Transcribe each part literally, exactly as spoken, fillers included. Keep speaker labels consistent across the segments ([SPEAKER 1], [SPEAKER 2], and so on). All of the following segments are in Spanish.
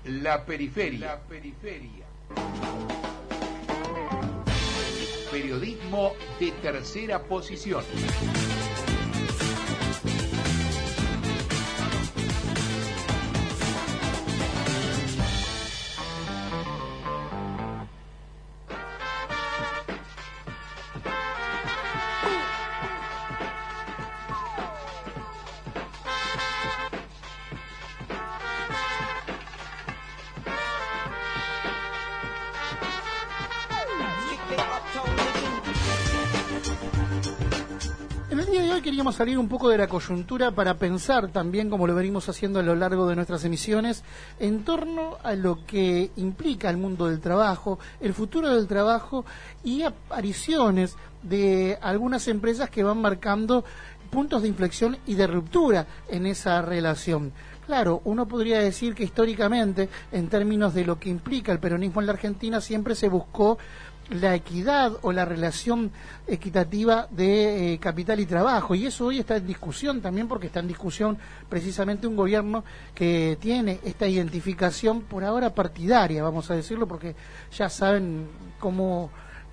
[SPEAKER 1] La periferia. La periferia. Periodismo de tercera posición.
[SPEAKER 2] En el día de hoy queríamos salir un poco de la coyuntura para pensar también, como lo venimos haciendo a lo largo de nuestras emisiones, en torno a lo que implica el mundo del trabajo, el futuro del trabajo y apariciones de algunas empresas que van marcando puntos de inflexión y de ruptura en esa relación. Claro, uno podría decir que históricamente, en términos de lo que implica el peronismo en la Argentina, siempre se buscó la equidad o la relación equitativa de eh, capital y trabajo, y eso hoy está en discusión también, porque está en discusión precisamente un gobierno que tiene esta identificación por ahora partidaria, vamos a decirlo, porque ya saben cómo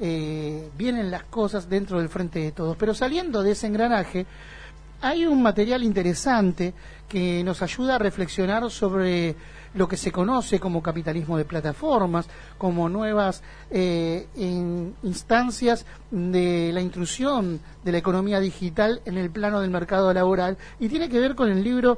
[SPEAKER 2] eh, vienen las cosas dentro del Frente de Todos. Pero saliendo de ese engranaje, hay un material interesante que nos ayuda a reflexionar sobre lo que se conoce como capitalismo de plataformas, como nuevas eh, in, instancias de la intrusión de la economía digital en el plano del mercado laboral, y tiene que ver con el libro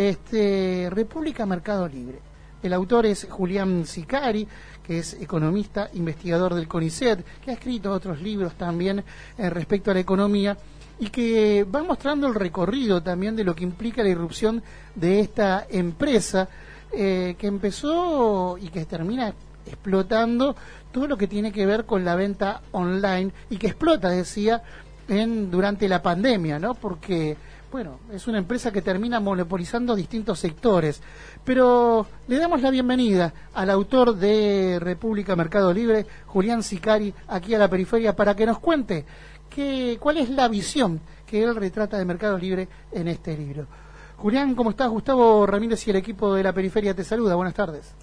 [SPEAKER 2] este, República Mercado Libre. El autor es Julián Sicari, que es economista, investigador del CONICET, que ha escrito otros libros también eh, respecto a la economía, y que va mostrando el recorrido también de lo que implica la irrupción de esta empresa, Eh, que empezó y que termina explotando todo lo que tiene que ver con la venta online, y que explota, decía, en durante la pandemia, ¿no? Porque, bueno, es una empresa que termina monopolizando distintos sectores. Pero le damos la bienvenida al autor de República Mercado Libre, Julián Sicari, aquí a la periferia, para que nos cuente que, cuál es la visión que él retrata de Mercado Libre en este libro. Julián, ¿cómo estás? Gustavo Ramírez y el equipo de la periferia te saluda. Buenas tardes.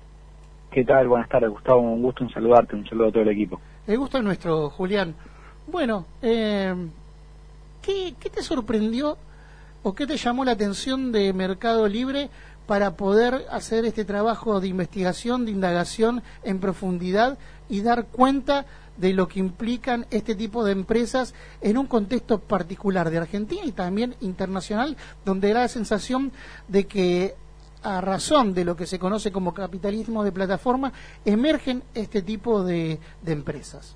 [SPEAKER 3] ¿Qué tal? Buenas tardes, Gustavo. Un gusto en saludarte, un saludo a todo el equipo.
[SPEAKER 2] El gusto es nuestro, Julián. Bueno, eh, ¿qué, ¿qué te sorprendió o qué te llamó la atención de Mercado Libre para poder hacer este trabajo de investigación, de indagación en profundidad y dar cuenta de lo que implican este tipo de empresas en un contexto particular de Argentina y también internacional, donde da la sensación de que, a razón de lo que se conoce como capitalismo de plataforma, emergen este tipo de, de empresas?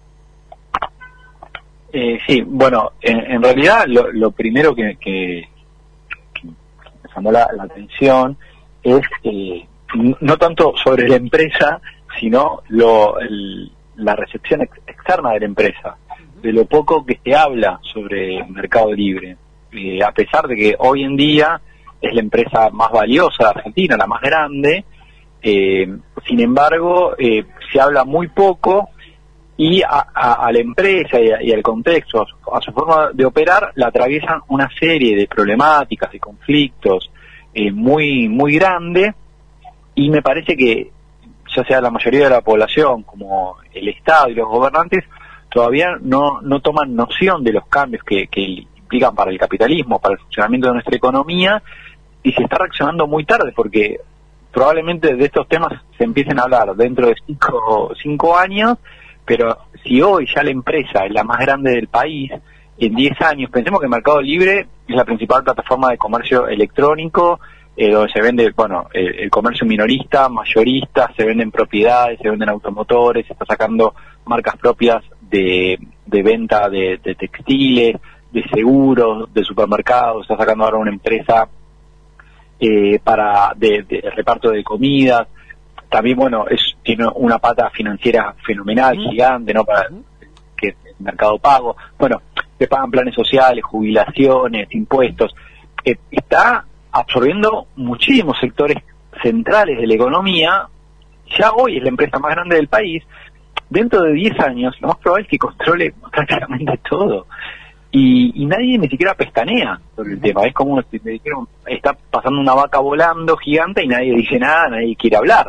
[SPEAKER 3] Eh, sí, bueno, en, en realidad lo, lo primero que, que, que me llamó la, la atención es eh, no tanto sobre la empresa, sino lo el, la recepción ex externa de la empresa, de lo poco que se habla sobre Mercado Libre, eh, a pesar de que hoy en día es la empresa más valiosa de Argentina, la más grande, eh, sin embargo eh, se habla muy poco, y a, a, a la empresa y, a, y al contexto, a su, a su forma de operar, la atraviesan una serie de problemáticas, de conflictos eh, muy, muy grandes, y me parece que ya sea la mayoría de la población como el Estado y los gobernantes todavía no, no toman noción de los cambios que, que implican para el capitalismo, para el funcionamiento de nuestra economía, y se está reaccionando muy tarde, porque probablemente de estos temas se empiecen a hablar dentro de cinco, cinco años, pero si hoy ya la empresa es la más grande del país, en diez años, pensemos que Mercado Libre es la principal plataforma de comercio electrónico, Eh, donde se vende, bueno, el, el comercio minorista, mayorista, se venden propiedades, se venden automotores, se está sacando marcas propias de, de venta de, de textiles, de seguros, de supermercados, está sacando ahora una empresa eh, para de, de reparto de comidas. También, bueno, es tiene una pata financiera fenomenal, uh-huh. gigante, ¿no? Para que el Mercado Pago. Bueno, se pagan planes sociales, jubilaciones, impuestos. Eh, está absorbiendo muchísimos sectores centrales de la economía. Ya hoy es la empresa más grande del país. Dentro de diez años, lo más probable es que controle prácticamente todo. Y, y nadie ni siquiera pestanea sobre el tema. Es como si me dijeron, está pasando una vaca volando gigante y nadie dice nada, nadie quiere hablar.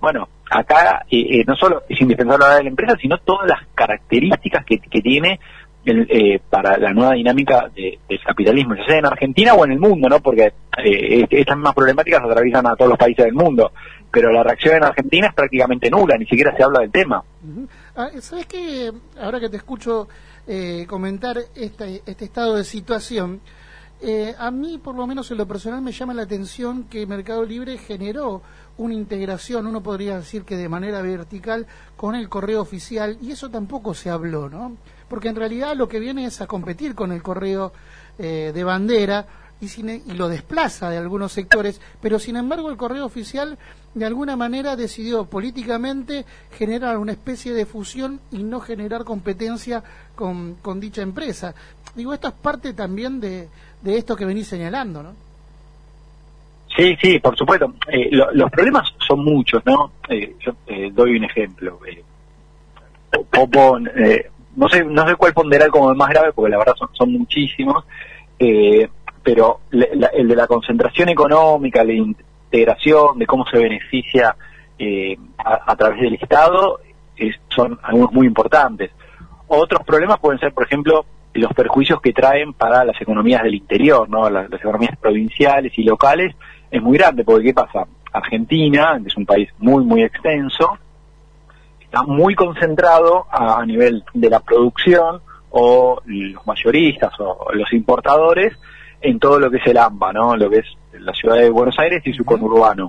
[SPEAKER 3] Bueno, acá eh, eh, no solo es indispensable hablar de la empresa, sino todas las características que, que tiene el, eh, para la nueva dinámica de, del capitalismo, ya sea en Argentina o en el mundo, ¿no? Porque eh, estas mismas problemáticas atraviesan a todos los países del mundo, pero la reacción en Argentina es prácticamente nula, ni siquiera se habla del tema.
[SPEAKER 2] Uh-huh. Ah, ¿sabes qué? Ahora que te escucho eh, comentar este, este estado de situación, eh, a mí, por lo menos en lo personal, me llama la atención que Mercado Libre generó una integración, uno podría decir que de manera vertical, con el correo oficial, y eso tampoco se habló, ¿no? Porque en realidad lo que viene es a competir con el correo eh, de bandera y, sin, y lo desplaza de algunos sectores, pero sin embargo el correo oficial de alguna manera decidió políticamente generar una especie de fusión y no generar competencia con, con dicha empresa. Digo, esto es parte también de, de esto que venís señalando, ¿no?
[SPEAKER 3] Sí, sí, por supuesto. Eh, lo, los problemas son muchos, ¿no? Eh, yo eh, doy un ejemplo. Eh, Popo, eh, no sé no sé cuál ponderar como el más grave, porque la verdad son, son muchísimos, eh, pero le, la, el de la concentración económica, la integración, de cómo se beneficia eh, a, a través del Estado, es, son algunos muy importantes. Otros problemas pueden ser, por ejemplo, los perjuicios que traen para las economías del interior, ¿no? Las, las economías provinciales y locales. Es muy grande, porque ¿qué pasa? Argentina, que es un país muy, muy extenso, está muy concentrado a, a nivel de la producción, o los mayoristas, o los importadores, en todo lo que es el AMBA, ¿no? Lo que es la ciudad de Buenos Aires y su conurbano.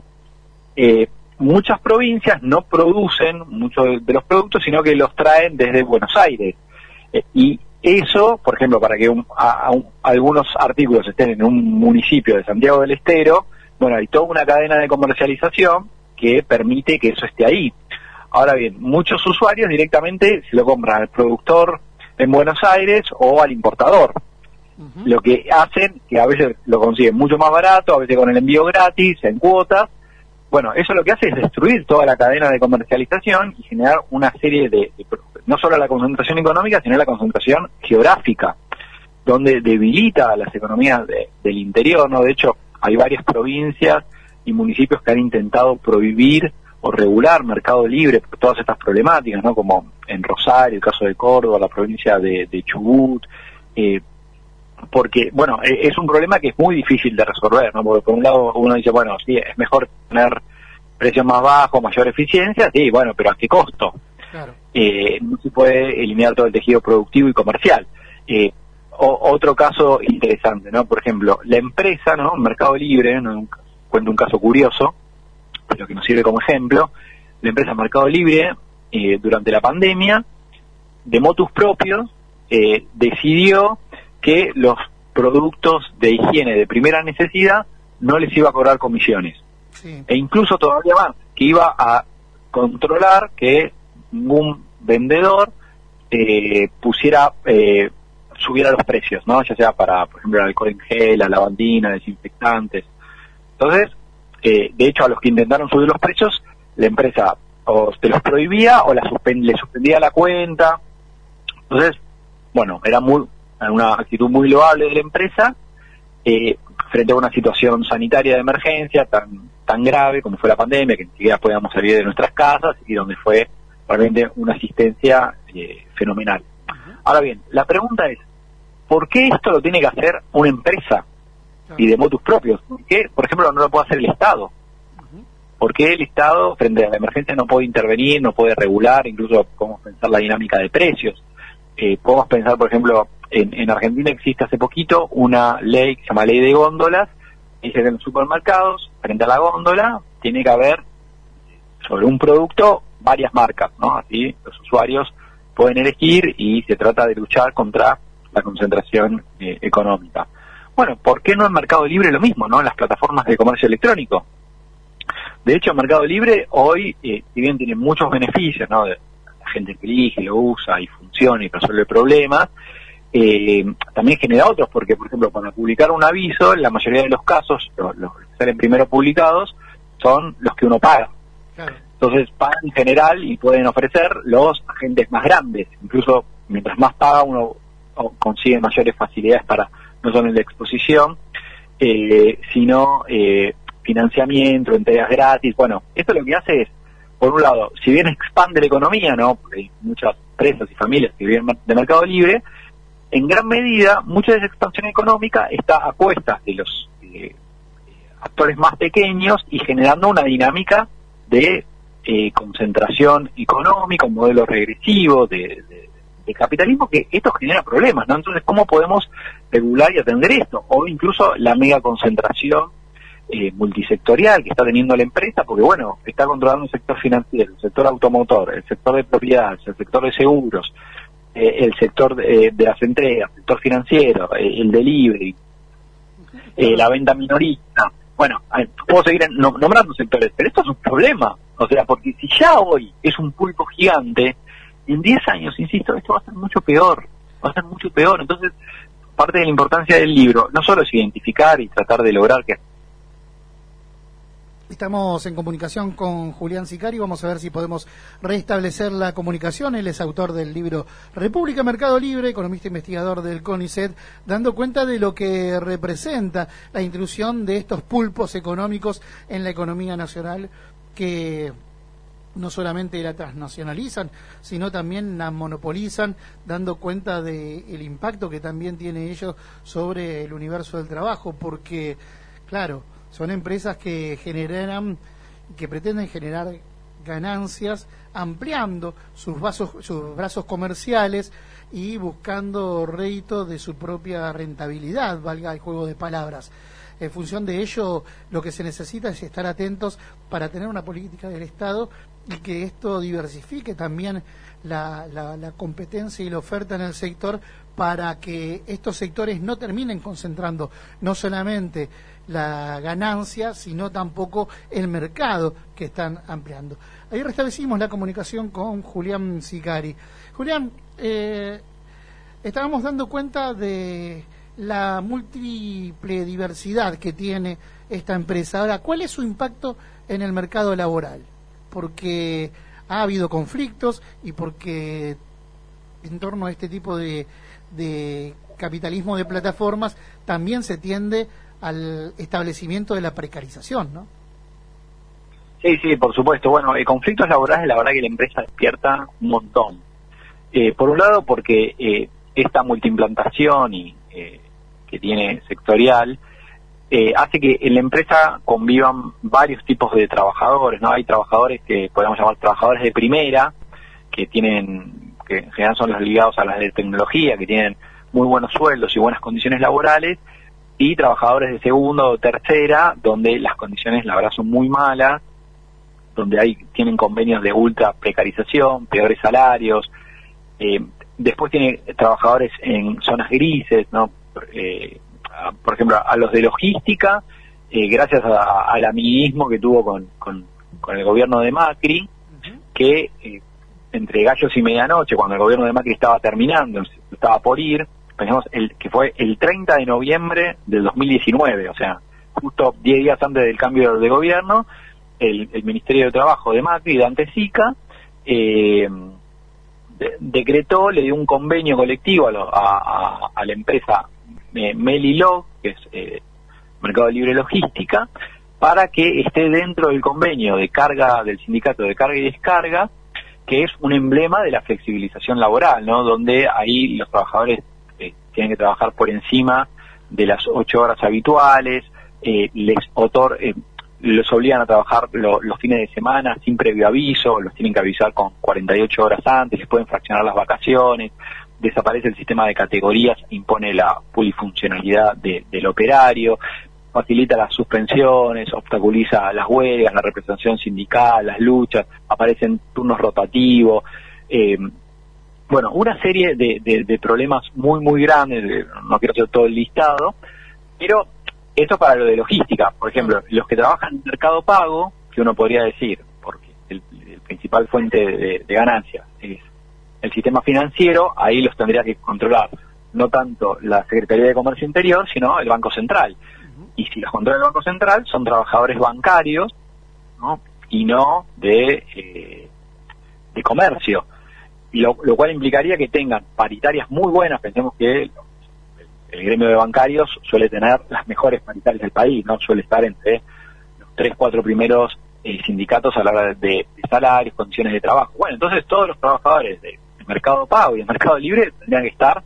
[SPEAKER 3] Eh, muchas provincias no producen muchos de, de los productos, sino que los traen desde Buenos Aires. Eh, y eso, por ejemplo, para que un, a, a un, algunos artículos estén en un municipio de Santiago del Estero, bueno, hay toda una cadena de comercialización que permite que eso esté ahí. Ahora bien, muchos usuarios directamente se lo compran al productor en Buenos Aires o al importador. Uh-huh. Lo que hacen, que a veces lo consiguen mucho más barato, a veces con el envío gratis, en cuotas. Bueno, eso lo que hace es destruir toda la cadena de comercialización y generar una serie de, de no solo la concentración económica, sino la concentración geográfica, donde debilita a las economías de, del interior, ¿no? De hecho, hay varias provincias y municipios que han intentado prohibir o regular Mercado Libre por todas estas problemáticas, ¿no? Como en Rosario, el caso de Córdoba, la provincia de, de Chubut, eh, porque, bueno, es un problema que es muy difícil de resolver, ¿no? Porque por un lado uno dice, bueno, sí, es mejor tener precios más bajos, mayor eficiencia, sí, bueno, pero ¿a qué costo? Claro. Eh, no se puede eliminar todo el tejido productivo y comercial. Eh, o, otro caso interesante, ¿no? Por ejemplo, la empresa, ¿no? Mercado Libre, ¿no? Cuento un caso curioso, pero que nos sirve como ejemplo. La empresa Mercado Libre, eh, durante la pandemia, de motus propios, eh, decidió que los productos de higiene de primera necesidad no les iba a cobrar comisiones. Sí. E incluso todavía más, que iba a controlar que ningún vendedor eh, pusiera, eh, subiera los precios, ¿no? Ya sea para, por ejemplo, el alcohol en gel, la lavandina, desinfectantes. Entonces, eh, de hecho, a los que intentaron subir los precios, la empresa o te los prohibía o la suspend- le suspendía la cuenta. Entonces, bueno, era muy una actitud muy loable de la empresa eh, frente a una situación sanitaria de emergencia tan tan grave como fue la pandemia, que ni siquiera podíamos salir de nuestras casas y donde fue realmente una asistencia eh, fenomenal. Uh-huh. Ahora bien, la pregunta es, ¿por qué esto lo tiene que hacer una empresa uh-huh. y de motus propios? ¿Por qué, por ejemplo, no lo puede hacer el Estado? Uh-huh. ¿Por qué el Estado frente a la emergencia no puede intervenir, no puede regular, incluso podemos pensar la dinámica de precios? Eh, podemos pensar, por ejemplo, en, en Argentina existe hace poquito una ley que se llama Ley de Góndolas, que dice que en los supermercados, frente a la góndola, tiene que haber sobre un producto varias marcas, ¿no? Así los usuarios pueden elegir y se trata de luchar contra la concentración eh, económica. Bueno, ¿por qué no en Mercado Libre lo mismo, no? En las plataformas de comercio electrónico. De hecho, Mercado Libre hoy, eh, si bien tiene muchos beneficios, ¿no? De, la gente que elige, lo usa y funciona y resuelve problemas, eh, también genera otros, porque, por ejemplo, para publicar un aviso, en la mayoría de los casos, los, los que salen primero publicados, son los que uno paga. Claro. Entonces pagan en general y pueden ofrecer los agentes más grandes. Incluso mientras más paga uno consigue mayores facilidades para no solo en la exposición, eh, sino eh, financiamiento, entregas gratis. Bueno, esto lo que hace es por un lado, si bien expande la economía, ¿no? Porque hay muchas empresas y familias que viven de mercado libre, en gran medida, mucha de esa expansión económica está a cuestas de los eh, actores más pequeños y generando una dinámica de eh, concentración económica, un modelo regresivo de, de, de capitalismo, que esto genera problemas, ¿no? Entonces, ¿cómo podemos regular y atender esto? O incluso la mega concentración eh, multisectorial que está teniendo la empresa, porque bueno, está controlando el sector financiero, el sector automotor, el sector de propiedades, el sector de seguros, eh, el sector de, de las entregas, el sector financiero, eh, el delivery, eh, la venta minorista. Bueno, puedo seguir nombrando sectores, pero esto es un problema. O sea, porque si ya hoy es un pulpo gigante, en diez años, insisto, esto va a ser mucho peor. Va a ser mucho peor. Entonces, parte de la importancia del libro no solo es identificar y tratar de lograr que...
[SPEAKER 2] Estamos en comunicación con Julián Sicari, vamos a ver si podemos restablecer la comunicación. Él es autor del libro República Mercado Libre, economista investigador del CONICET, dando cuenta de lo que representa la intrusión de estos pulpos económicos en la economía nacional, que no solamente la transnacionalizan, sino también la monopolizan, dando cuenta del impacto que también tiene ello sobre el universo del trabajo, porque, claro, son empresas que generan, que pretenden generar ganancias ampliando sus, vasos, sus brazos comerciales y buscando rédito de su propia rentabilidad, valga el juego de palabras. En función de ello, lo que se necesita es estar atentos para tener una política del Estado y que esto diversifique también la, la, la competencia y la oferta en el sector, para que estos sectores no terminen concentrando no solamente la ganancia, sino tampoco el mercado que están ampliando. Ahí restablecimos la comunicación con Julián Sicari. Julián, eh, estábamos dando cuenta de la múltiple diversidad que tiene esta empresa. Ahora, ¿cuál es su impacto en el mercado laboral? Porque ha habido conflictos y porque en torno a este tipo de, de capitalismo de plataformas también se tiende al establecimiento de la precarización, ¿no?
[SPEAKER 3] Sí, sí, por supuesto. Bueno, eh, conflictos laborales, la verdad que la empresa despierta un montón. Eh, por un lado, porque eh, esta multiimplantación y eh, que tiene sectorial eh, hace que en la empresa convivan varios tipos de trabajadores, ¿no? Hay trabajadores que podemos llamar trabajadores de primera, que tienen, que en general son los ligados a las de tecnología, que tienen muy buenos sueldos y buenas condiciones laborales, y trabajadores de segunda o tercera, donde las condiciones la verdad son muy malas, donde hay tienen convenios de ultra precarización, peores salarios. Eh, después tiene trabajadores en zonas grises, ¿no? Eh, a, por ejemplo, a los de logística, eh, gracias a, al amiguismo que tuvo con, con, con el gobierno de Macri, uh-huh. que eh, entre gallos y medianoche, cuando el gobierno de Macri estaba terminando, estaba por ir, pensamos el, que fue el treinta de noviembre del dos mil diecinueve, o sea, justo diez días antes del cambio de gobierno, el, el Ministerio de Trabajo de Macri, Dante Sica, eh, de, decretó, le dio un convenio colectivo a, lo, a, a, a la empresa eh, Melilog, que es eh, Mercado Libre Logística, para que esté dentro del convenio de carga del sindicato de carga y descarga, que es un emblema de la flexibilización laboral, ¿no? Donde ahí los trabajadores tienen que trabajar por encima de las ocho horas habituales, eh, les otor eh, los obligan a trabajar lo, los fines de semana sin previo aviso, los tienen que avisar con cuarenta y ocho horas antes, les pueden fraccionar las vacaciones, desaparece el sistema de categorías, impone la polifuncionalidad de, del operario, facilita las suspensiones, obstaculiza las huelgas, la representación sindical, las luchas, aparecen turnos rotativos, eh, bueno, una serie de, de, de problemas muy, muy grandes, de, no quiero hacer todo el listado, pero esto para lo de logística. Por ejemplo, los que trabajan en Mercado Pago, que uno podría decir, porque el, el principal fuente de, de ganancia es el sistema financiero, ahí los tendría que controlar no tanto la Secretaría de Comercio Interior, sino el Banco Central. Uh-huh. Y si los controla el Banco Central, son trabajadores bancarios, ¿no? Y no de, eh, de comercio. Lo, lo cual implicaría que tengan paritarias muy buenas. Pensemos que el, el gremio de bancarios suele tener las mejores paritarias del país, ¿no? Suele estar entre los tres, cuatro primeros eh, sindicatos a la hora de, de salarios, condiciones de trabajo. Bueno, entonces todos los trabajadores de, de Mercado Pago y de Mercado Libre tendrían que estar,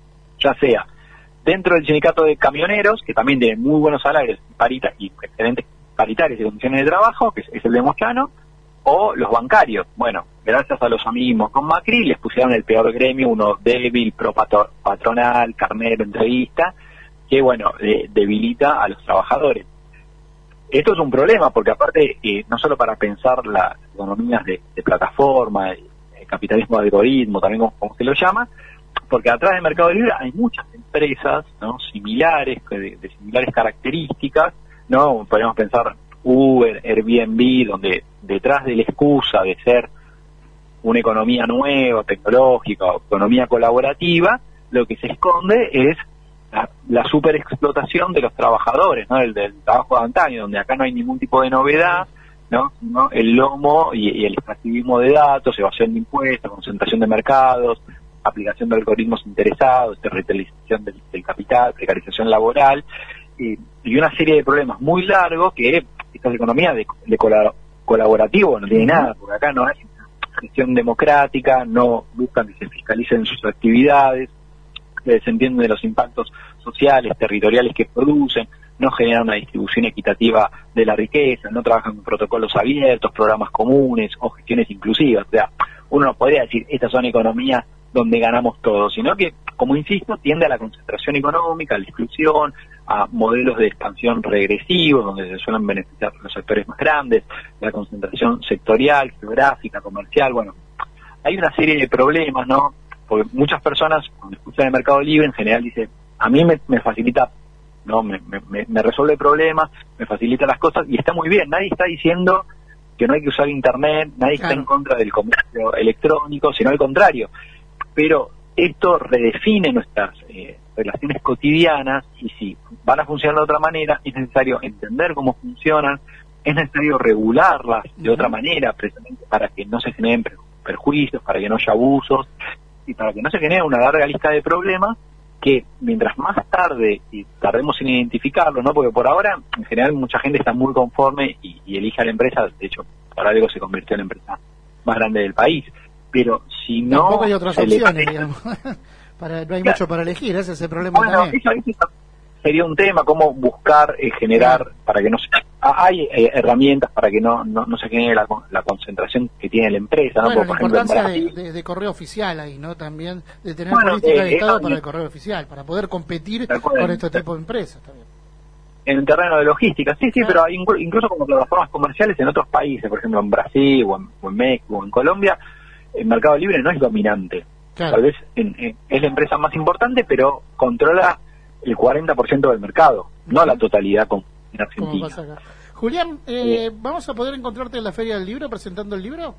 [SPEAKER 3] ya sea dentro del sindicato de camioneros, que también tiene muy buenos salarios parita, y excelentes paritarios y condiciones de trabajo, que es, es el de Moyano, o los bancarios. Bueno, gracias a los amiguismos con Macri, les pusieron el peor gremio, uno débil, pro patronal, carnero, entrevista, que bueno, eh, debilita a los trabajadores. Esto es un problema, porque aparte, eh, no solo para pensar las economías de, de plataforma, el capitalismo de algoritmo, también como, como se lo llama, porque atrás del Mercado Libre hay muchas empresas, ¿no?, similares, de, de similares características, ¿no? Podemos pensar Uber, Airbnb, donde detrás de la excusa de ser una economía nueva, tecnológica, o economía colaborativa, lo que se esconde es la, la superexplotación de los trabajadores, ¿no? El del trabajo de antaño, donde acá no hay ningún tipo de novedad, ¿no? ¿no? El lomo y, y el extractivismo de datos, evasión de impuestos, concentración de mercados, aplicación de algoritmos interesados, territorialización del, del capital, precarización laboral, y, y una serie de problemas muy largos que estas economías de, de colaborativo no tiene nada, porque acá no hay gestión democrática, no buscan que se fiscalicen sus actividades, se desentienden de los impactos sociales, territoriales que producen, no generan una distribución equitativa de la riqueza, no trabajan con protocolos abiertos, programas comunes o gestiones inclusivas. O sea, uno no podría decir, estas son economías donde ganamos todos, sino que, como insisto, tiende a la concentración económica, a la exclusión, a modelos de expansión regresivos, donde se suelen beneficiar los sectores más grandes, la concentración sectorial, geográfica, comercial. Bueno, hay una serie de problemas, ¿no? Porque muchas personas, cuando escuchan el Mercado Libre, en general dicen, a mí me, me facilita, no, me, me, me resuelve problemas, me facilita las cosas, y está muy bien. Nadie está diciendo que no hay que usar Internet, nadie claro. está en contra del comercio electrónico, sino al contrario. Pero esto redefine nuestras eh, relaciones cotidianas, y si van a funcionar de otra manera, es necesario entender cómo funcionan, es necesario regularlas de uh-huh. otra manera, precisamente para que no se generen perjuicios, para que no haya abusos, y para que no se genere una larga lista de problemas que mientras más tarde y tardemos en identificarlos, ¿no? Porque por ahora, en general, mucha gente está muy conforme y, y elige a la empresa. De hecho, por algo se convirtió en la empresa más grande del país. Pero si no...
[SPEAKER 2] Tampoco hay otras opciones, le... digamos. para, no hay claro. mucho para elegir, ese es el problema
[SPEAKER 3] bueno,
[SPEAKER 2] también.
[SPEAKER 3] Eso, eso sería un tema, cómo buscar eh, generar, claro. para que no se... Hay eh, herramientas para que no, no, no se genere la, la concentración que tiene la empresa, ¿no?
[SPEAKER 2] Bueno,
[SPEAKER 3] por
[SPEAKER 2] la
[SPEAKER 3] ejemplo,
[SPEAKER 2] importancia
[SPEAKER 3] Brasil,
[SPEAKER 2] de, de, de correo oficial ahí, ¿no? También de tener
[SPEAKER 3] bueno,
[SPEAKER 2] política
[SPEAKER 3] eh,
[SPEAKER 2] de Estado
[SPEAKER 3] eh,
[SPEAKER 2] para
[SPEAKER 3] eh,
[SPEAKER 2] el correo oficial, para poder competir con este tipo de empresas también.
[SPEAKER 3] En el terreno de logística, sí, sí, claro. Pero inclu- incluso como plataformas comerciales en otros países, por ejemplo en Brasil o en, o en México o en Colombia, el Mercado Libre no es dominante. Claro. Tal vez en, en, es la empresa más importante, pero controla el cuarenta por ciento del mercado, uh-huh. no la totalidad con, en Argentina.
[SPEAKER 2] Julián, eh, eh, ¿vamos a poder encontrarte en la Feria del Libro presentando el libro?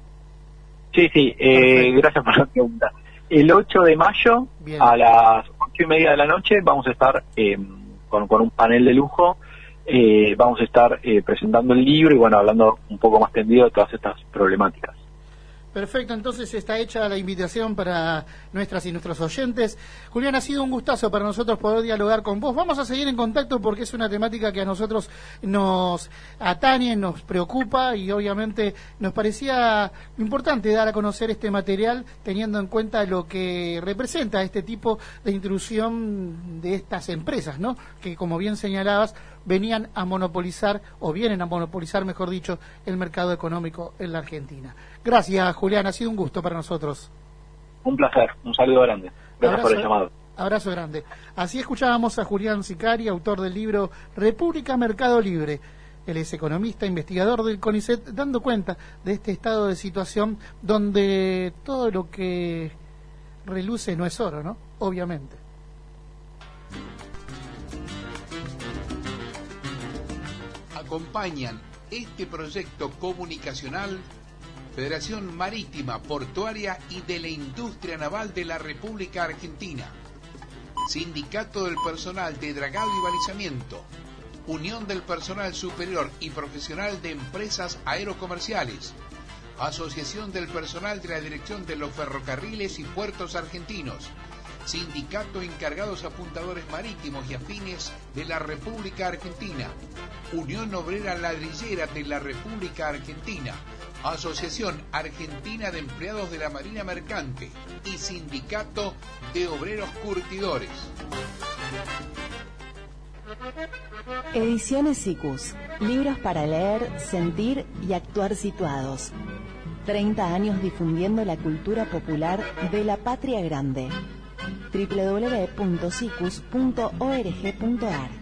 [SPEAKER 3] Sí, sí, eh, gracias por la pregunta. El ocho de mayo, bien, a las ocho y media de la noche, vamos a estar eh, con, con un panel de lujo, eh, vamos a estar eh, presentando el libro y bueno, hablando un poco más tendido de todas estas problemáticas.
[SPEAKER 2] Perfecto, entonces está hecha la invitación para nuestras y nuestros oyentes. Julián, ha sido un gustazo para nosotros poder dialogar con vos. Vamos a seguir en contacto porque es una temática que a nosotros nos atañe, nos preocupa y obviamente nos parecía importante dar a conocer este material teniendo en cuenta lo que representa este tipo de intrusión de estas empresas, ¿no? Que, como bien señalabas, venían a monopolizar, o vienen a monopolizar, mejor dicho, el mercado económico en la Argentina. Gracias, Julián, ha sido un gusto para nosotros.
[SPEAKER 3] Un placer, un saludo grande. Gracias abrazo, por el llamado.
[SPEAKER 2] Abrazo grande. Así escuchábamos a Julián Sicari, autor del libro República Mercado Libre. Él es economista, investigador del CONICET, dando cuenta de este estado de situación donde todo lo que reluce no es oro, ¿no? Obviamente.
[SPEAKER 1] Acompañan este proyecto comunicacional Federación Marítima, Portuaria y de la Industria Naval de la República Argentina, Sindicato del Personal de Dragado y Balizamiento, Unión del Personal Superior y Profesional de Empresas Aerocomerciales, Asociación del Personal de la Dirección de los Ferrocarriles y Puertos Argentinos, Sindicato Encargados Apuntadores Marítimos y Afines de la República Argentina, Unión Obrera Ladrillera de la República Argentina, Asociación Argentina de Empleados de la Marina Mercante y Sindicato de Obreros Curtidores.
[SPEAKER 4] Ediciones Sikus, libros para leer, sentir y actuar situados. treinta años difundiendo la cultura popular de la patria grande. doble u doble u doble u punto sikus punto org punto ar